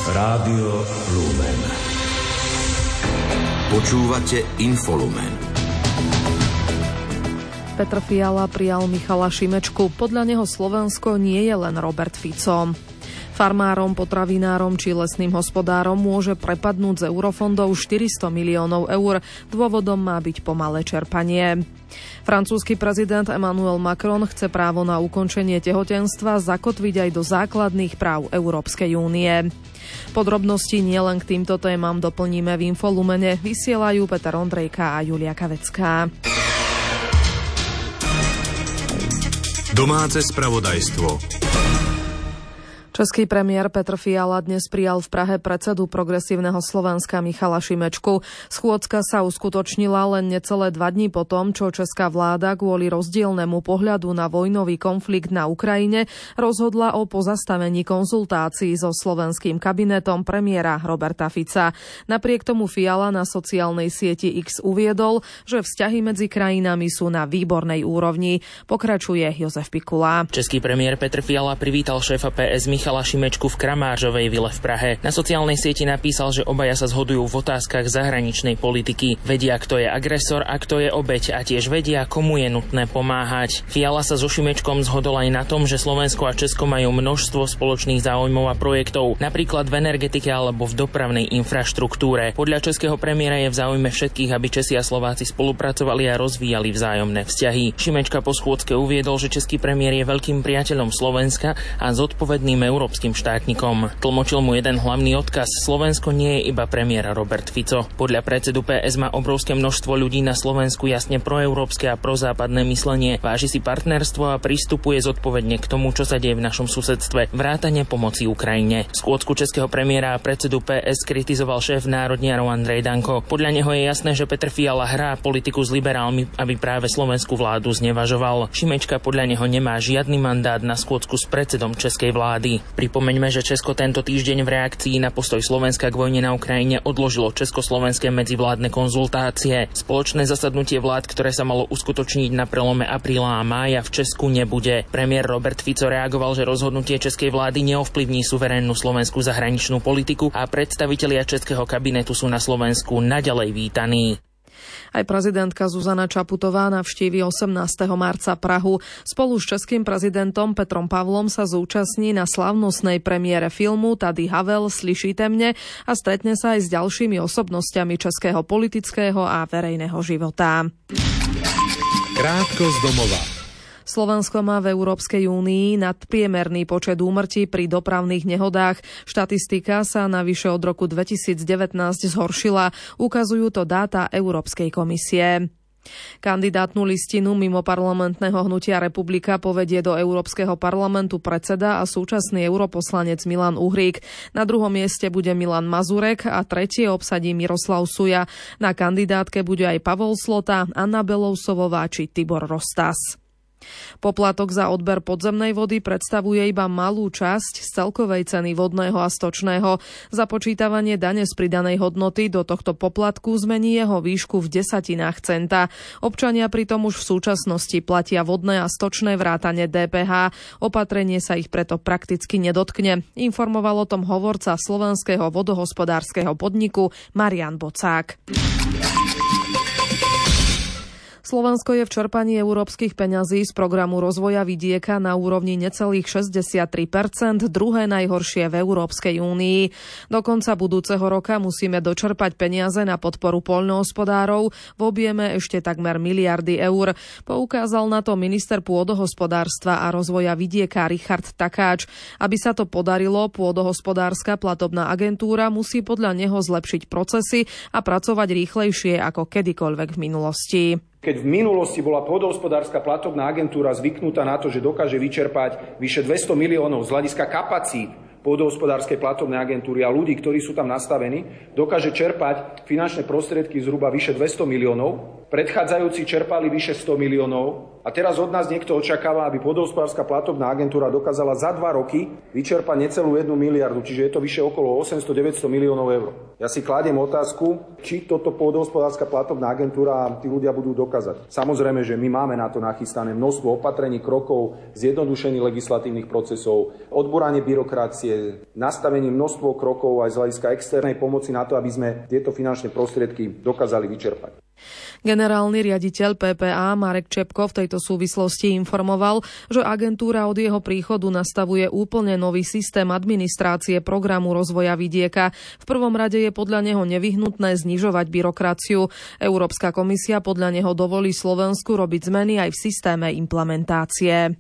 Rádio Lumen. Počúvate Infolumen. Petr Fiala prijal Michala Šimečku. Podľa neho Slovensko nie je len Robert Fico. Farmárom, potravinárom či lesným hospodárom môže prepadnúť z eurofondov 400 miliónov eur. Dôvodom má byť pomalé čerpanie. Francúzsky prezident Emmanuel Macron chce právo na ukončenie tehotenstva zakotviť aj do základných práv Európskej únie. Podrobnosti nielen k týmto témam doplníme v Infolumene. Vysielajú Peter Ondrejka a Julia Kavecká. Domáce spravodajstvo. Český premiér Petr Fiala dnes prijal v Prahe predsedu Progresívneho Slovenska Michala Šimečku. Schôdzka sa uskutočnila len necelé 2 dní po tom, čo česká vláda kvôli rozdielnemu pohľadu na vojnový konflikt na Ukrajine rozhodla o pozastavení konzultácií so slovenským kabinetom premiéra Roberta Fica. Napriek tomu Fiala na sociálnej sieti X uviedol, že vzťahy medzi krajinami sú na výbornej úrovni. Pokračuje Jozef Pikula. Český premiér Petr Fiala privítal šéfa PS Michala Šimečku v Kramářovej vile v Prahe. Na sociálnej sieti napísal, že obaja sa zhodujú v otázkach zahraničnej politiky. Vedia, kto je agresor a kto je obeť a tiež vedia, komu je nutné pomáhať. Fiala sa so Šimečkom zhodol aj na tom, že Slovensko a Česko majú množstvo spoločných záujmov a projektov, napríklad v energetike alebo v dopravnej infraštruktúre. Podľa českého premiéra je v záujme všetkých, aby Česi a Slováci spolupracovali a rozvíjali vzájomné vzťahy. Šimečka po schôdzke uviedol, že český premiér je veľkým priateľom Slovenska a zodpovedným európskym štátnikom. Tlmočil mu jeden hlavný odkaz: Slovensko nie je iba premiér Robert Fico. Podľa predsedu PS má obrovské množstvo ľudí na Slovensku jasne proeurópske a prozápadné myslenie. Váži si partnerstvo a pristupuje zodpovedne k tomu, čo sa deje v našom susedstve, vrátane pomoci Ukrajine. Schôdzku českého premiéra a predsedu PS kritizoval šéf národniarov Andrej Danko. Podľa neho je jasné, že Petr Fiala hrá politiku s liberálmi, aby práve slovenskú vládu znevažoval. Šimečka podľa neho nemá žiadny mandát na schôdzku s predsedom českej vlády. Pripomeňme, že Česko tento týždeň v reakcii na postoj Slovenska k vojne na Ukrajine odložilo československé medzivládne konzultácie. Spoločné zasadnutie vlád, ktoré sa malo uskutočniť na prelome apríla a mája, v Česku nebude. Premiér Robert Fico reagoval, že rozhodnutie českej vlády neovplyvní suverénnu slovenskú zahraničnú politiku a predstavitelia českého kabinetu sú na Slovensku naďalej vítaní. Aj prezidentka Zuzana Čaputová navštívi 18. marca Prahu. Spolu s českým prezidentom Petrom Pavlom sa zúčastní na slávnostnej premiére filmu Tady Havel, Slyšíte mne, a stretne sa aj s ďalšími osobnosťami českého politického a verejného života. Krátko z domova. Slovensko má v Európskej únii nadpriemerný počet úmrtí pri dopravných nehodách. Štatistika sa navyše od roku 2019 zhoršila. Ukazujú to dáta Európskej komisie. Kandidátnu listinu mimoparlamentného hnutia Republika povedie do Európskeho parlamentu predseda a súčasný europoslanec Milan Uhrík. Na druhom mieste bude Milan Mazurek a tretie obsadí Miroslav Suja. Na kandidátke bude aj Pavol Slota, Anna Belousovová či Tibor Rostas. Poplatok za odber podzemnej vody predstavuje iba malú časť z celkovej ceny vodného a stočného. Započítavanie dane z pridanej hodnoty do tohto poplatku zmení jeho výšku v desatinách centa. Občania pritom už v súčasnosti platia vodné a stočné vrátane DPH. Opatrenie sa ich preto prakticky nedotkne. Informoval o tom hovorca slovenského vodohospodárskeho podniku Marian Bocák. Slovensko je v čerpaní európskych peňazí z programu rozvoja vidieka na úrovni necelých 63%, druhé najhoršie v Európskej únii. Do konca budúceho roka musíme dočerpať peniaze na podporu poľnohospodárov v objeme ešte takmer miliardy eur. Poukázal na to minister pôdohospodárstva a rozvoja vidieka Richard Takáč. Aby sa to podarilo, pôdohospodárska platobná agentúra musí podľa neho zlepšiť procesy a pracovať rýchlejšie ako kedykoľvek v minulosti. Keď v minulosti bola pôdohospodárska platobná agentúra zvyknutá na to, že dokáže vyčerpať vyše 200 miliónov z hľadiska kapacít pôdohospodárskej platobnej agentúry a ľudí, ktorí sú tam nastavení, dokáže čerpať finančné prostriedky zhruba vyše 200 miliónov. Predchádzajúci čerpali vyše 100 miliónov. A teraz od nás niekto očakáva, aby Pôdohospodárska platobná agentúra dokázala za 2 roky vyčerpať necelú 1 miliardu, čiže je to vyše okolo 800-900 miliónov eur. Ja si kladiem otázku, či toto Pôdohospodárska platobná agentúra a tí ľudia budú dokázať. Samozrejme, že my máme na to nachystané množstvo opatrení, krokov, zjednodušení legislatívnych procesov, odboranie byrokracie, nastavenie množstvo krokov aj z hľadiska externej pomoci na to, aby sme tieto finančné prostriedky dokázali vyčerpať. Generálny riaditeľ PPA Marek Čepko v tejto súvislosti informoval, že agentúra od jeho príchodu nastavuje úplne nový systém administrácie programu rozvoja vidieka. V prvom rade je podľa neho nevyhnutné znižovať byrokraciu. Európska komisia podľa neho dovolí Slovensku robiť zmeny aj v systéme implementácie.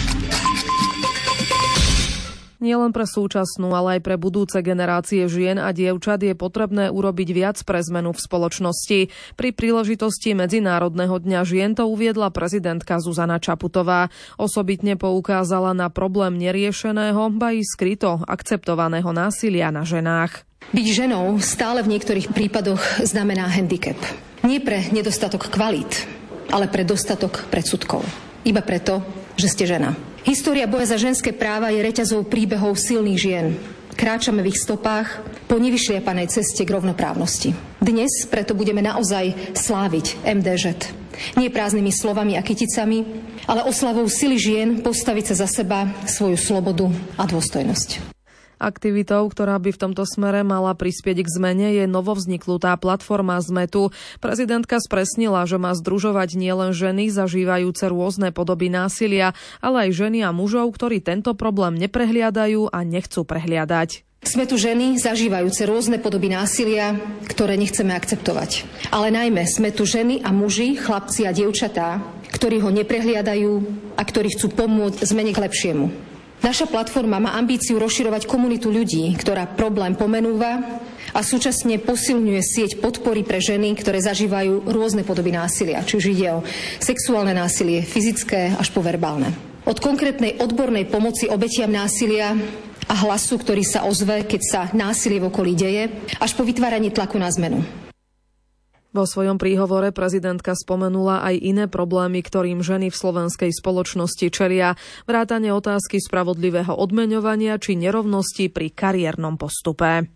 Nielen pre súčasnú, ale aj pre budúce generácie žien a dievčat je potrebné urobiť viac pre zmenu v spoločnosti. Pri príležitosti Medzinárodného dňa žien to uviedla prezidentka Zuzana Čaputová. Osobitne poukázala na problém neriešeného, ba i skryto akceptovaného násilia na ženách. Byť ženou stále v niektorých prípadoch znamená handicap. Nie pre nedostatok kvalít, ale pre dostatok predsudkov. Iba preto, že ste žena. História boja za ženské práva je reťazou príbehov silných žien. Kráčame v ich stopách po nevyšliapanej ceste k rovnoprávnosti. Dnes preto budeme naozaj sláviť MDŽ. Nie prázdnymi slovami a kyticami, ale oslavou sily žien postaviť sa za seba, svoju slobodu a dôstojnosť. Aktivitou, ktorá by v tomto smere mala prispieť k zmene, je novovzniknutá platforma Zmetu. Prezidentka spresnila, že má združovať nielen ženy zažívajúce rôzne podoby násilia, ale aj ženy a mužov, ktorí tento problém neprehliadajú a nechcú prehliadať. Sme tu ženy zažívajúce rôzne podoby násilia, ktoré nechceme akceptovať. Ale najmä sme tu ženy a muži, chlapci a dievčatá, ktorí ho neprehliadajú a ktorí chcú pomôcť zmene k lepšiemu. Naša platforma má ambíciu rozširovať komunitu ľudí, ktorá problém pomenúva a súčasne posilňuje sieť podpory pre ženy, ktoré zažívajú rôzne podoby násilia, či už ide o sexuálne násilie, fyzické až po verbálne. Od konkrétnej odbornej pomoci obetiam násilia a hlasu, ktorý sa ozve, keď sa násilie v okolí deje, až po vytváranie tlaku na zmenu. Vo svojom príhovore prezidentka spomenula aj iné problémy, ktorým ženy v slovenskej spoločnosti čelia, vrátane otázky spravodlivého odmeňovania či nerovnosti pri kariérnom postupe.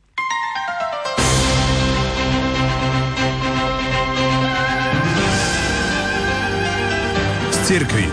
Z cirkvi.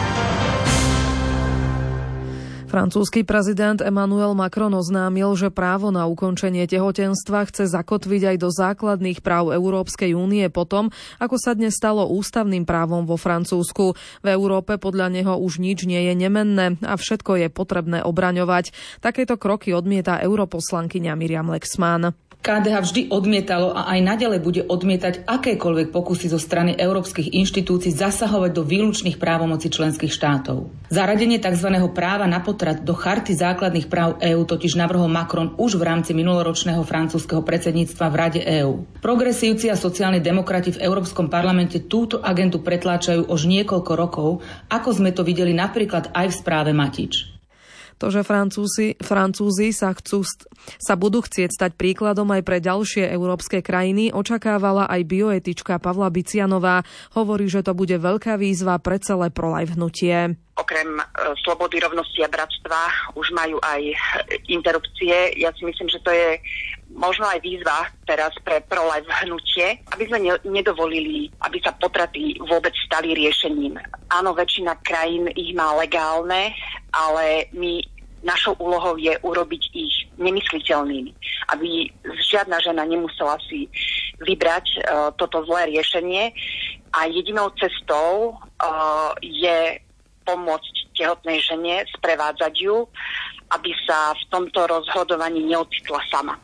Francúzsky prezident Emmanuel Macron oznámil, že právo na ukončenie tehotenstva chce zakotviť aj do základných práv Európskej únie potom, ako sa dnes stalo ústavným právom vo Francúzsku. V Európe podľa neho už nič nie je nemenné a všetko je potrebné obraňovať. Takéto kroky odmieta europoslankyňa Miriam Lexman. KDH vždy odmietalo a aj naďalej bude odmietať akékoľvek pokusy zo strany európskych inštitúcií zasahovať do výlučných právomocí členských štátov. Zaradenie tzv. Práva na potrat do Charty základných práv EÚ totiž navrhol Macron už v rámci minuloročného francúzskeho predsedníctva v Rade EÚ. Progresívci a sociálni demokrati v Európskom parlamente túto agendu pretláčajú už niekoľko rokov, ako sme to videli napríklad aj v správe Matič. To, že Francúzi sa budú chcieť stať príkladom aj pre ďalšie európske krajiny, očakávala aj bioetička Pavla Bicianová. Hovorí, že to bude veľká výzva pre celé pro-life hnutie. Okrem slobody, rovnosti a bratstva už majú aj interrupcie. Ja si myslím, že to je možno aj výzva teraz pre pro-life hnutie, aby sme nedovolili, aby sa potraty vôbec stali riešením. Áno, väčšina krajín ich má legálne, ale našou úlohou je urobiť ich nemysliteľnými, aby žiadna žena nemusela si vybrať toto zlé riešenie a jedinou cestou je pomôcť tehotnej žene, sprevádzať ju, aby sa v tomto rozhodovaní neocitla sama.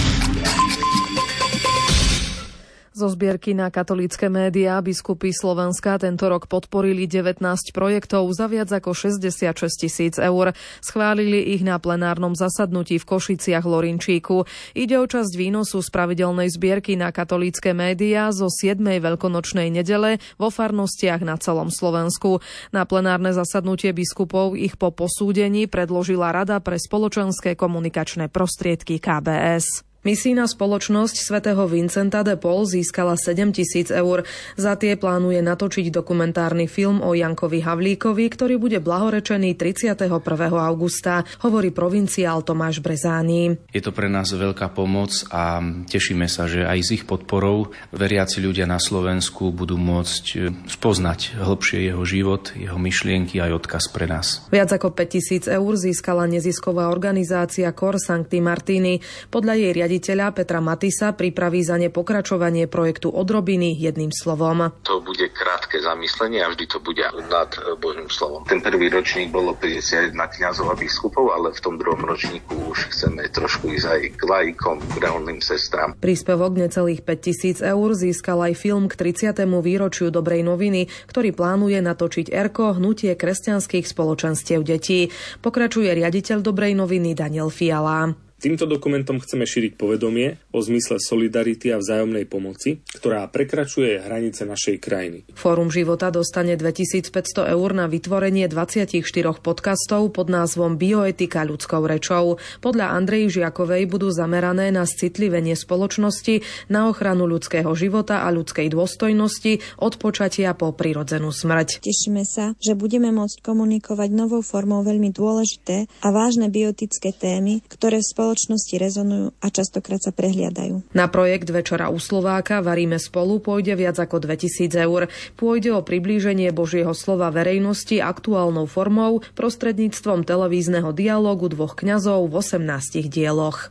Zo zbierky na katolícke médiá biskupy Slovenska tento rok podporili 19 projektov za viac ako 66 000 eur. Schválili ich na plenárnom zasadnutí v Košiciach Lorinčíku. Ide o časť výnosu z pravidelnej zbierky na katolícke médiá zo 7. veľkonočnej nedele vo farnostiach na celom Slovensku. Na plenárne zasadnutie biskupov ich po posúdení predložila Rada pre spoločenské komunikačné prostriedky KBS. Misijná spoločnosť svätého Vincenta de Paul získala 7 000 eur. Za tie plánuje natočiť dokumentárny film o Jankovi Havlíkovi, ktorý bude blahorečený 31. augusta, hovorí provinciál Tomáš Brezáni. Je to pre nás veľká pomoc a tešíme sa, že aj s ich podporou veriaci ľudia na Slovensku budú môcť spoznať hlbšie jeho život, jeho myšlienky aj odkaz pre nás. Viac ako 5 000 eur získala nezisková organizácia Cor Sancti Martini. Podľa jej riaditeľa Petra Matisa pripraví za ne pokračovanie projektu Odrobiny jedným slovom. To bude krátke zamyslenie a vždy to bude nad Božím slovom. Ten prvý ročník bolo 51 kňazov a biskupov, ale v tom druhom ročníku už chceme trošku ísť aj k laikom, k reholným sestrám. Príspevok necelých 5 000 eur získal aj film k 30. výročiu Dobrej noviny, ktorý plánuje natočiť ERKO, Hnutie kresťanských spoločenstiev detí. Pokračuje riaditeľ Dobrej noviny Daniel Fiala. Týmto dokumentom chceme šíriť povedomie o zmysle solidarity a vzájomnej pomoci, ktorá prekračuje hranice našej krajiny. Fórum života dostane 2500 eur na vytvorenie 24 podcastov pod názvom Bioetika ľudskou rečou. Podľa Andreji Žiakovej budú zamerané na citlivenie spoločnosti, na ochranu ľudského života a ľudskej dôstojnosti od počatia po prirodzenú smrť. Tešíme sa, že budeme môcť komunikovať novou formou veľmi dôležité a vážne bioetické témy, ktoré v spoločnosti rezonujú a častokrát sa prehliadajú. Na projekt Večera u Slováka Varíme spolu pôjde viac ako 2000 eur. Pôjde o priblíženie Božieho slova verejnosti aktuálnou formou prostredníctvom televízneho dialógu dvoch kňazov v 18 dieloch.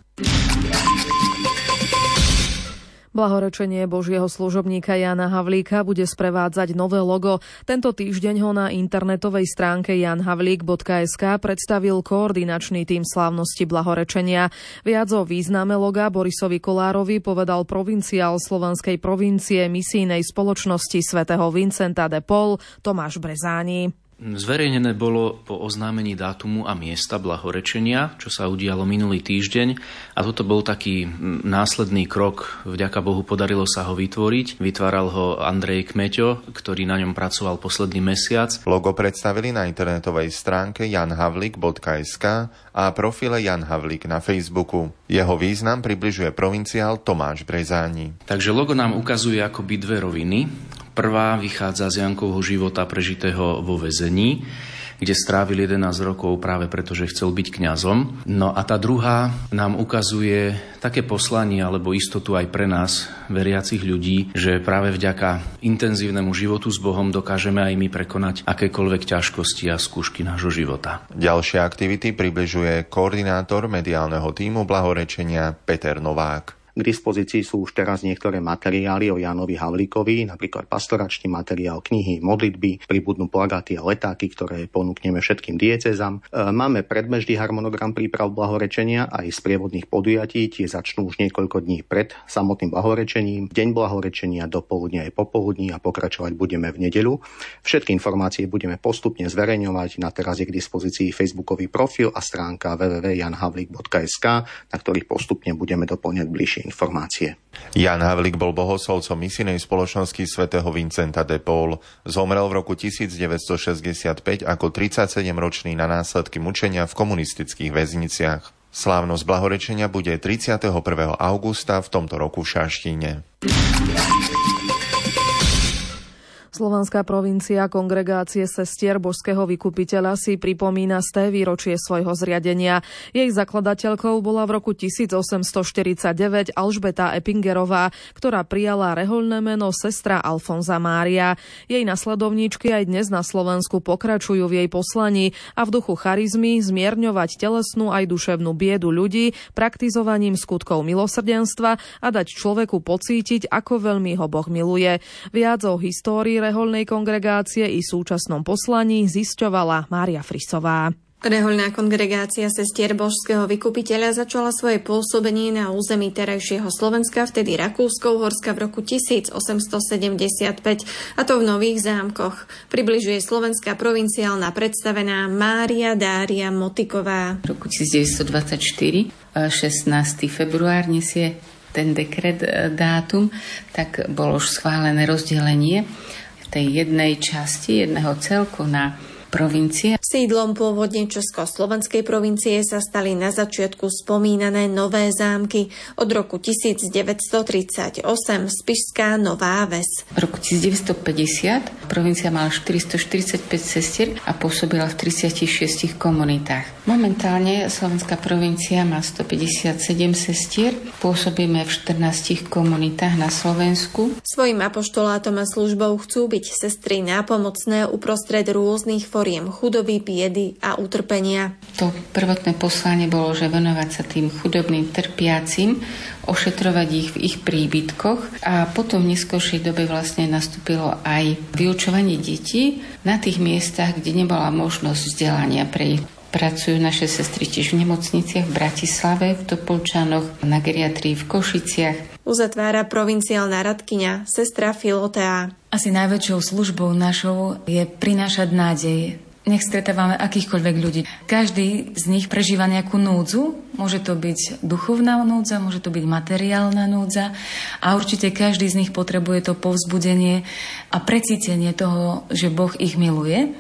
Blahorečenie Božieho služobníka Jána Havlíka bude sprevádzať nové logo. Tento týždeň ho na internetovej stránke janhavlik.sk predstavil koordinačný tím slávnosti blahorečenia. Viac o význame loga Borisovi Kolárovi povedal provinciál Slovanskej provincie misijnej spoločnosti svätého Vincenta de Paul Tomáš Brezáni. Zverejnené bolo po oznámení dátumu a miesta blahorečenia, čo sa udialo minulý týždeň. A toto bol taký následný krok. Vďaka Bohu podarilo sa ho vytvoriť. Vytváral ho Andrej Kmeťo, ktorý na ňom pracoval posledný mesiac. Logo predstavili na internetovej stránke janhavlik.sk a profile Jan Havlík na Facebooku. Jeho význam približuje provinciál Tomáš Brezáni. Takže logo nám ukazuje akoby dve roviny. Prvá vychádza z Jankovho života prežitého vo väzení, kde strávil 11 rokov práve preto, že chcel byť kňazom. No a tá druhá nám ukazuje také poslanie alebo istotu aj pre nás, veriacich ľudí, že práve vďaka intenzívnemu životu s Bohom dokážeme aj my prekonať akékoľvek ťažkosti a skúšky nášho života. Ďalšie aktivity približuje koordinátor mediálneho tímu blahorečenia Peter Novák. K dispozícii sú už teraz niektoré materiály o Jánovi Havlíkovi, napríklad pastoračný materiál, knihy, modlitby, pribudnú plagáty a letáky, ktoré ponúkneme všetkým diecézam. Máme predbežný harmonogram príprav blahorečenia aj z prievodných podujatí, tie začnú už niekoľko dní pred samotným blahorečením. Deň blahorečenia dopoludne aj popoludní a pokračovať budeme v nedeľu. Všetky informácie budeme postupne zverejňovať. Na teraz je k dispozícii facebookový profil a stránka www.janhavlik.sk, na ktorých postupne budeme doplňať bližšie informácie. Ján Havlík bol bohoslovcom misijnej spoločnosti svätého Vincenta de Paul. Zomrel v roku 1965 ako 37-ročný na následky mučenia v komunistických väzniciach. Slávnosť blahorečenia bude 31. augusta v tomto roku v Šaštíne. Slovanská provincia Kongregácie sestier Božského vykupiteľa si pripomína 100. výročie svojho zriadenia. Jej zakladateľkou bola v roku 1849 Alžbeta Epingerová, ktorá prijala rehoľné meno sestra Alfonza Mária. Jej nasledovníčky aj dnes na Slovensku pokračujú v jej poslaní a v duchu charizmy zmierňovať telesnú aj duševnú biedu ľudí praktizovaním skutkov milosrdenstva a dať človeku pocítiť, ako veľmi ho Boh miluje. Viac o histórii rehoľnej kongregácie i súčasnom poslaní zisťovala Mária Frisová. Rehoľná kongregácia sestier Božského vykupiteľa začala svoje pôsobenie na území terajšieho Slovenska, vtedy Rakúsko-Uhorska, v roku 1875, a to v Nových Zámkoch. Približuje slovenská provinciálna predstavená Mária Dária Motiková. V roku 1924, 16. február nesie ten dekret dátum, tak bolo už schválené rozdelenie tej jednej časti, jedného celku na provincie. Sídlom pôvodne československej provincie sa stali na začiatku spomínané Nové Zámky. Od roku 1938 Spišská Nová Ves. V roku 1950 provincia mala 445 sestier a pôsobila v 36 komunitách. Momentálne Slovenská provincia má 157 sestier, pôsobíme v 14 komunitách na Slovensku. Svojím apoštolátom a službou chcú byť sestry nápomocné uprostred rôznych foriem chudoby, biedy a utrpenia. To prvotné poslanie bolo, že venovať sa tým chudobným trpiacim, ošetrovať ich v ich príbytkoch a potom v neskôršej dobe vlastne nastúpilo aj vyučovanie detí na tých miestach, kde nebola možnosť vzdelania pre ich. Pracujú naše sestry tiež v nemocniciach v Bratislave, v Topolčanoch, na geriatrii v Košiciach. Uzatvára provinciálna radkyňa, sestra Filotea. Asi najväčšou službou našou je prinášať nádej. Nech stretávame akýchkoľvek ľudí. Každý z nich prežíva nejakú núdzu. Môže to byť duchovná núdza, môže to byť materiálna núdza a určite každý z nich potrebuje to povzbudenie a precítenie toho, že Boh ich miluje.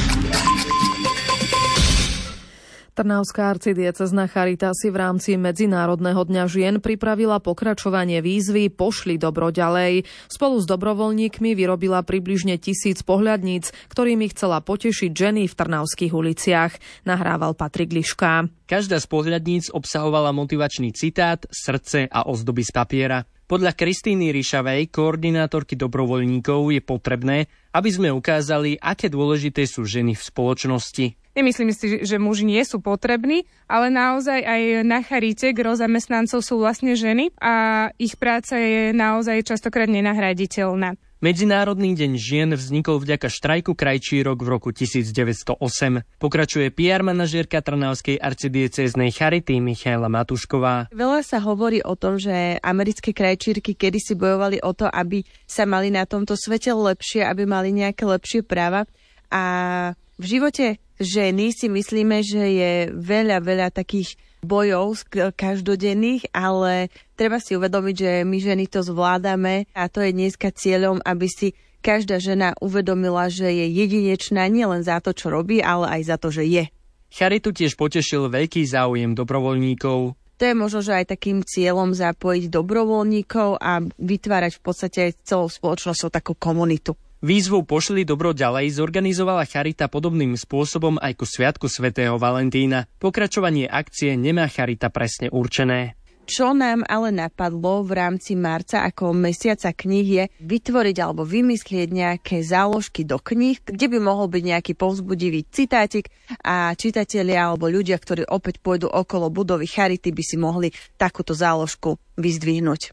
Trnavská arcidiecézna charita si v rámci Medzinárodného dňa žien pripravila pokračovanie výzvy Pošli dobro ďalej. Spolu s dobrovoľníkmi vyrobila približne 1000 pohľadníc, ktorými chcela potešiť ženy v trnavských uliciach. Nahrával Patrik Liška. Každá z pohľadníc obsahovala motivačný citát, srdce a ozdoby z papiera. Podľa Kristíny Ryšavej, koordinátorky dobrovoľníkov, je potrebné, aby sme ukázali, aké dôležité sú ženy v spoločnosti. Nemyslím si, že muži nie sú potrební, ale naozaj aj na charite gro zamestnancov sú vlastne ženy a ich práca je naozaj častokrát nenahraditeľná. Medzinárodný deň žien vznikol vďaka štrajku krajčírok v roku 1908. Pokračuje PR manažérka Trnavskej arcidiecéznej charity Michaela Matušková. Veľa sa hovorí o tom, že americké krajčírky kedysi bojovali o to, aby sa mali na tomto svete lepšie, aby mali nejaké lepšie práva. A v živote ženy si myslíme, že je veľa takých bojov každodenných, ale treba si uvedomiť, že my ženy to zvládame a to je dneska cieľom, aby si každá žena uvedomila, že je jedinečná nielen za to, čo robí, ale aj za to, že je. Charitu tiež potešil veľký záujem dobrovoľníkov. To je možno, že aj takým cieľom zapojiť dobrovoľníkov a vytvárať v podstate celou spoločnosťou takú komunitu. Výzvu Pošli dobro ďalej zorganizovala charita podobným spôsobom aj ku sviatku svätého Valentína. Pokračovanie akcie nemá charita presne určené. Čo nám ale napadlo v rámci marca ako mesiaca kníh je vytvoriť alebo vymyslieť nejaké záložky do kníh, kde by mohol byť nejaký povzbudivý citátik a čitatelia alebo ľudia, ktorí opäť pôjdu okolo budovy charity, by si mohli takúto záložku vyzdvihnúť.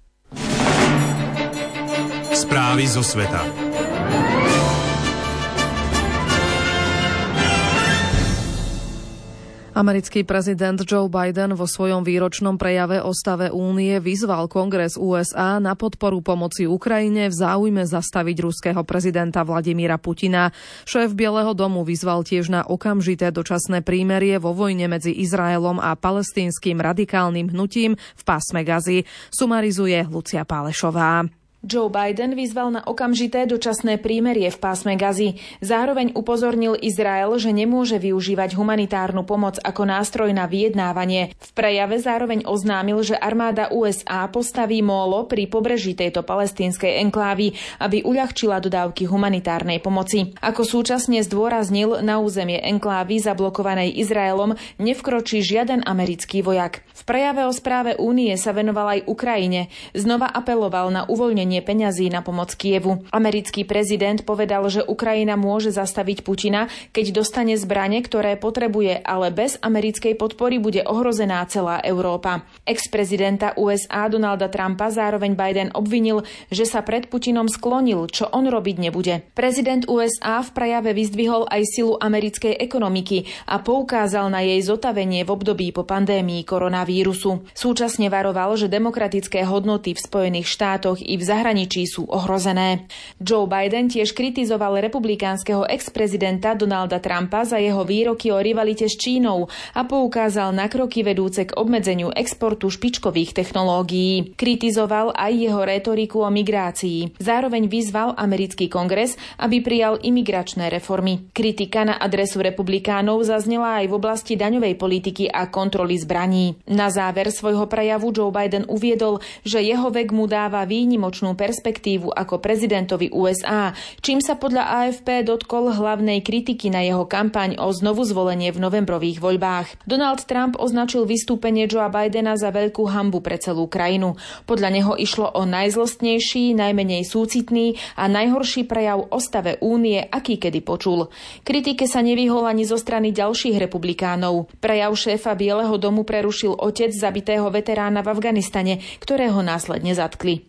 Správy zo sveta. Americký prezident Joe Biden vo svojom výročnom prejave o stave únie vyzval Kongres USA na podporu pomoci Ukrajine v záujme zastaviť ruského prezidenta Vladimíra Putina. Šéf Bieleho domu vyzval tiež na okamžité dočasné prímerie vo vojne medzi Izraelom a palestínskym radikálnym hnutím v pásme Gazy. Sumarizuje Lucia Pálešová. Joe Biden vyzval na okamžité dočasné prímerie v pásme Gazy. Zároveň upozornil Izrael, že nemôže využívať humanitárnu pomoc ako nástroj na vyjednávanie. V prejave zároveň oznámil, že armáda USA postaví mólo pri pobreží tejto palestínskej enklávy, aby uľahčila dodávky humanitárnej pomoci. Ako súčasne zdôraznil, na územie enklávy zablokovanej Izraelom nevkročí žiaden americký vojak. V prejave o správe únie sa venoval aj Ukrajine. Znova apeloval na uvoľnenie peňazí na pomoc Kievu. Americký prezident povedal, že Ukrajina môže zastaviť Putina, keď dostane zbrane, ktoré potrebuje, ale bez americkej podpory bude ohrozená celá Európa. Ex-prezidenta USA Donalda Trumpa zároveň Biden obvinil, že sa pred Putinom sklonil, čo on robiť nebude. Prezident USA v prejave vyzdvihol aj silu americkej ekonomiky a poukázal na jej zotavenie v období po pandémii koronavírusu. Súčasne varoval, že demokratické hodnoty v Spojených štátoch i v zahraničí zahraničí sú ohrozené. Joe Biden tiež kritizoval republikánskeho ex-prezidenta Donalda Trumpa za jeho výroky o rivalite s Čínou a poukázal na kroky vedúce k obmedzeniu exportu špičkových technológií. Kritizoval aj jeho rétoriku o migrácii. Zároveň vyzval americký kongres, aby prijal imigračné reformy. Kritika na adresu republikánov zaznela aj v oblasti daňovej politiky a kontroly zbraní. Na záver svojho prejavu Joe Biden uviedol, že jeho vek mu dáva výnimočnú perspektívu ako prezidentovi USA, čím sa podľa AFP dotkol hlavnej kritiky na jeho kampaň o znovu zvolenie v novembrových voľbách. Donald Trump označil vystúpenie Joea Bidena za veľkú hanbu pre celú krajinu. Podľa neho išlo o najzlostnejší, najmenej súcitný a najhorší prejav o stave únie, aký kedy počul. Kritike sa nevyhol ani zo strany ďalších republikánov. Prejav šéfa Bieleho domu prerušil otec zabitého veterána v Afganistane, ktorého následne zatkli.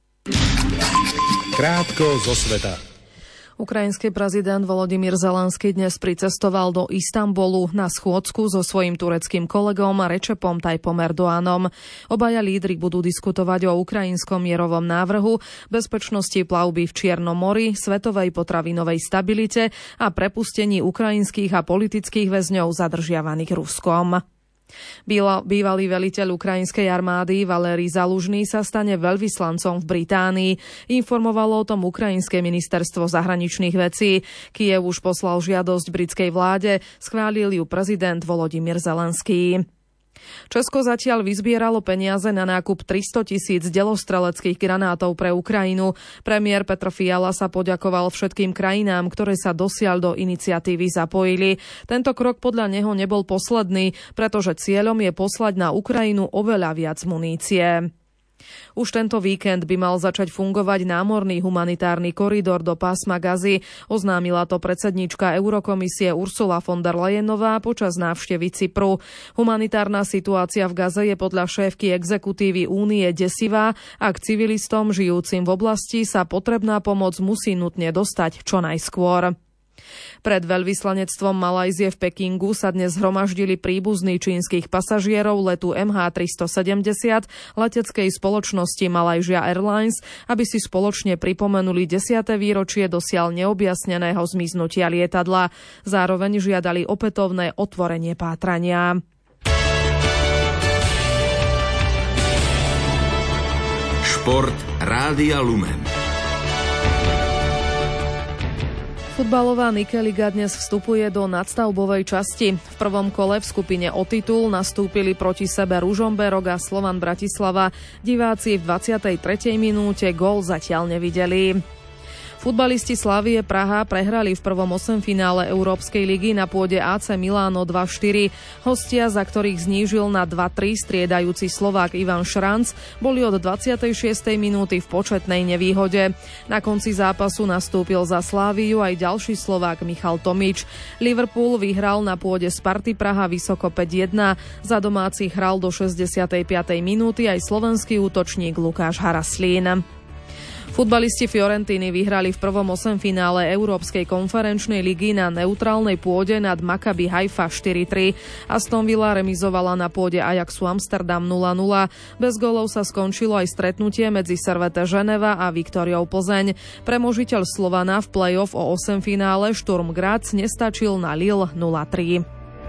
Krátko zo sveta. Ukrajinský prezident Volodymyr Zelenský dnes pricestoval do Istanbulu na schôdzku so svojím tureckým kolegom Recepom Tayyipom Erdoganom. Obaja lídri budú diskutovať o ukrajinskom mierovom návrhu, bezpečnosti plavby v Čiernom mori, svetovej potravinovej stabilite a prepustení ukrajinských a politických väzňov zadržiavaných Ruskom. Bývalý veliteľ ukrajinskej armády Valerij Zalužný sa stane veľvyslancom v Británii. Informovalo o tom ukrajinské ministerstvo zahraničných vecí. Kyjev už poslal žiadosť britskej vláde, schválil ju prezident Volodymyr Zelenský. Česko zatiaľ vyzbieralo peniaze na nákup 300 000 delostreleckých granátov pre Ukrajinu. Premiér Petr Fiala sa poďakoval všetkým krajinám, ktoré sa dosiaľ do iniciatívy zapojili. Tento krok podľa neho nebol posledný, pretože cieľom je poslať na Ukrajinu oveľa viac munície. Už tento víkend by mal začať fungovať námorný humanitárny koridor do pásma Gazy. Oznámila to predsedníčka Eurokomisie Ursula von der Leyenová počas návštevy Cypru. Humanitárna situácia v Gaze je podľa šéfky exekutívy Únie desivá a k civilistom žijúcim v oblasti sa potrebná pomoc musí nutne dostať čo najskôr. Pred veľvyslanectvom Malajzie v Pekingu sa dnes zhromaždili príbuzní čínskych pasažierov letu MH370 leteckej spoločnosti Malaysia Airlines, aby si spoločne pripomenuli 10. výročie dosiaľ neobjasneného zmiznutia lietadla. Zároveň žiadali opätovné otvorenie pátrania. Šport Rádia Lumen. Futbalová Nike-liga dnes vstupuje do nadstavbovej časti. V prvom kole v skupine o titul nastúpili proti sebe Ružomberok a Slovan Bratislava. Diváci v 23. minúte gól zatiaľ nevideli. Futbalisti Slavie Praha prehrali v prvom 8-finále Európskej ligy na pôde AC Milano 2-4. Hostia, za ktorých znížil na 2-3 striedajúci Slovák Ivan Šranc, boli od 26. minúty v početnej nevýhode. Na konci zápasu nastúpil za Slaviu aj ďalší Slovák Michal Tomič. Liverpool vyhral na pôde Sparty Praha vysoko 5-1. Za domácich hral do 65. minúty aj slovenský útočník Lukáš Haraslín. Futbalisti Fiorentiny vyhrali v prvom 8-finále Európskej konferenčnej ligy na neutrálnej pôde nad Maccabi Haifa 4-3. Aston Villa remizovala na pôde Ajaxu Amsterdam 0-0. Bez gólov sa skončilo aj stretnutie medzi Servette Ženeva a Viktoriou Plzeň. Premožiteľ Slovana v play-off o 8-finále Sturm Graz nestačil na Lille 0-3.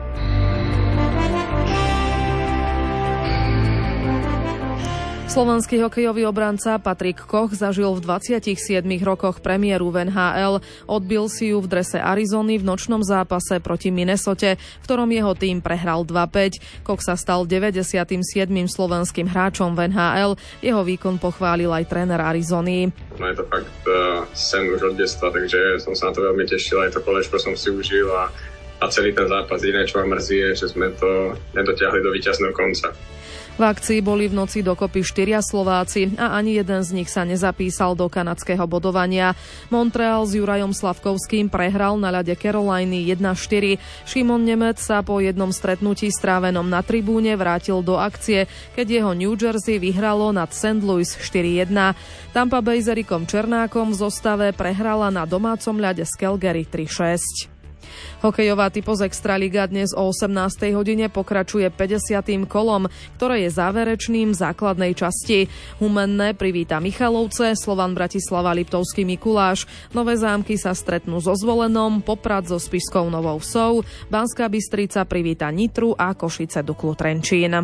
Slovenský hokejový obranca Patrik Koch zažil v 27 rokoch premiéru v NHL. Odbil si ju v drese Arizony v nočnom zápase proti Minnesote, v ktorom jeho tím prehral 2-5. Koch sa stal 97. slovenským hráčom v NHL. Jeho výkon pochválil aj tréner Arizony. No je to fakt sen už od detstva, takže som sa na to veľmi tešil. Aj to kolečko som si užil a celý ten zápas. Iné, čo ma mrzí, je, že sme to nedotiahli do víťazného konca. V akcii boli v noci dokopy 4 Slováci a ani jeden z nich sa nezapísal do kanadského bodovania. Montreal s Jurajom Slavkovským prehral na ľade Caroliny 1-4. Šimon Nemec sa po jednom stretnutí strávenom na tribúne vrátil do akcie, keď jeho New Jersey vyhralo nad St. Louis 4-1. Tampa Bay s Erikom Černákom v zostave prehrala na domácom ľade z Calgary 3-6. Hokejová Typos Extraliga dnes o 18. hodine pokračuje 50. kolom, ktoré je záverečným základnej časti. Humenné privíta Michalovce, Slovan Bratislava Liptovský Mikuláš. Nové Zámky sa stretnú so Zvolenom, Poprad so Spišskou Novou Vsou, Banská Bystrica privíta Nitru a Košice Duklu Trenčín.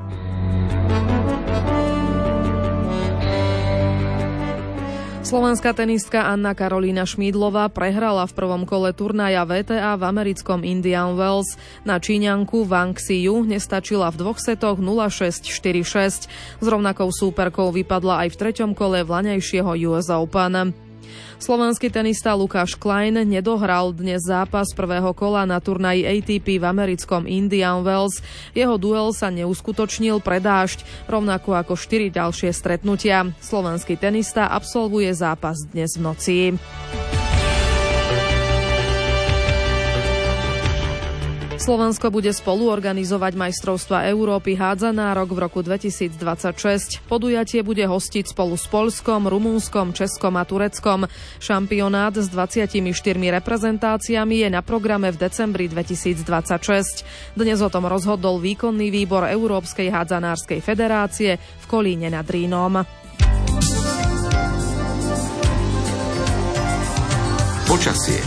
Slovenská tenistka Anna Karolína Šmídlová prehrala v prvom kole turnaja WTA v americkom Indian Wells. Na Číňanku Wang Xiyu nestačila v 2 setoch 0-6, 4-6. S rovnakou súperkou vypadla aj v treťom kole vlaňajšieho US Open. Slovenský tenista Lukáš Klein nedohral dnes zápas prvého kola na turnaji ATP v americkom Indian Wells. Jeho duel sa neuskutočnil pre dážď, rovnako ako 4 ďalšie stretnutia. Slovenský tenista absolvuje zápas dnes v noci. Slovensko bude spoluorganizovať majstrovstvá Európy hádzanárok v roku 2026. Podujatie bude hostiť spolu s Poľskom, Rumunskom, Českom a Tureckom. Šampionát s 24 reprezentáciami je na programe v decembri 2026. Dnes o tom rozhodol výkonný výbor Európskej hádzanárskej federácie v Kolíne nad Rínom. Počasie.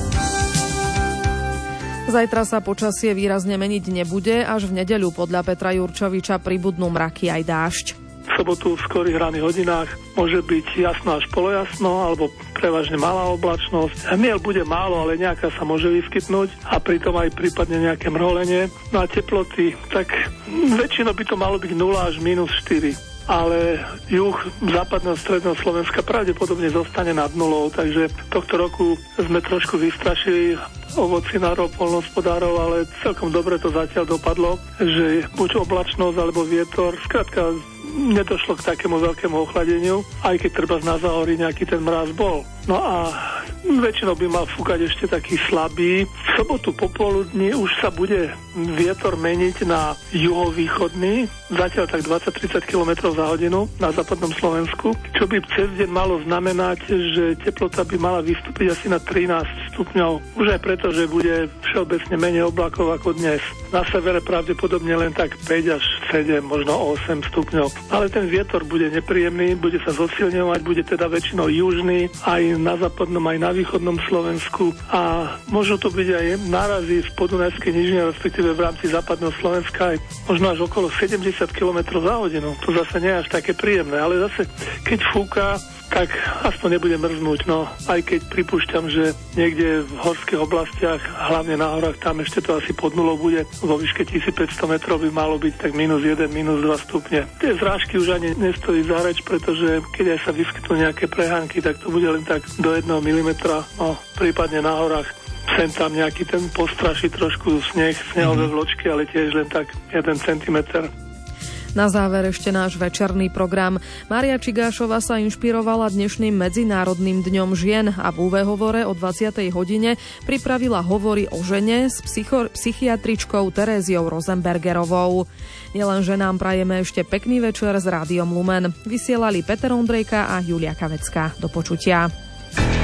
Zajtra sa počasie výrazne meniť nebude, až v nedeľu podľa Petra Jurčoviča pribudnú mraky aj dážď. V sobotu v skorých ranných hodinách môže byť jasno až polojasno, alebo prevažne malá oblačnosť. Miel bude málo, ale nejaká sa môže vyskytnúť a pritom aj prípadne nejaké mrholenie. No a teploty, tak väčšinou by to malo byť 0 až -4. Ale juh západného stredného Slovenska pravdepodobne zostane nad nulou, takže tohto roku sme trošku vystrašili ovocinárov, poľnohospodárov, ale celkom dobre to zatiaľ dopadlo, že buď oblačnosť alebo vietor, skrátka nedošlo k takému veľkému ochladeniu, aj keď treba na záhorí nejaký ten mráz bol. No a väčšinou by mal fúkať ešte taký slabý. V sobotu popoludní už sa bude vietor meniť na juhovýchodný, zatiaľ tak 20-30 km za hodinu na západnom Slovensku, čo by cez deň malo znamenať, že teplota by mala vystúpiť asi na 13 stupňov. Už aj preto, že bude všeobecne menej oblakov ako dnes. Na severe pravdepodobne len tak 5 až 7, možno 8 stupňov. Ale ten vietor bude nepríjemný, bude sa zosilňovať, bude teda väčšinou južný, aj na západnom, aj na východnom Slovensku a môžu to byť aj nárazy z Podunajskej nížiny, respektíve v rámci západného Slovenska aj možno až okolo 70 km za hodinu. To zase nie je až také príjemné, ale zase keď fúka, tak aspoň nebude mrznúť. No, aj keď pripúšťam, že niekde v horských oblastiach, hlavne na horách, tam ešte to asi pod nulou bude. Vo výške 1500 metrov by malo byť tak -1, -2 stupne. Tie zrážky už ani nestojí za reč, pretože keď aj sa vyskytnú nejaké prehánky, tak to bude len tak do 1 mm, no, prípadne na horách. Sem tam nejaký ten postraší trošku snehové vločky, ale tiež len tak 1 cm. Na záver ešte náš večerný program. Mária Čigášová sa inšpirovala dnešným Medzinárodným dňom žien a v UV hovore o 20. hodine pripravila hovory o žene s psychiatričkou Teréziou Rosenbergerovou. Nielenže nám prajeme ešte pekný večer s Rádiom Lumen. Vysielali Peter Ondrejka a Julia Kavecká. Do počutia.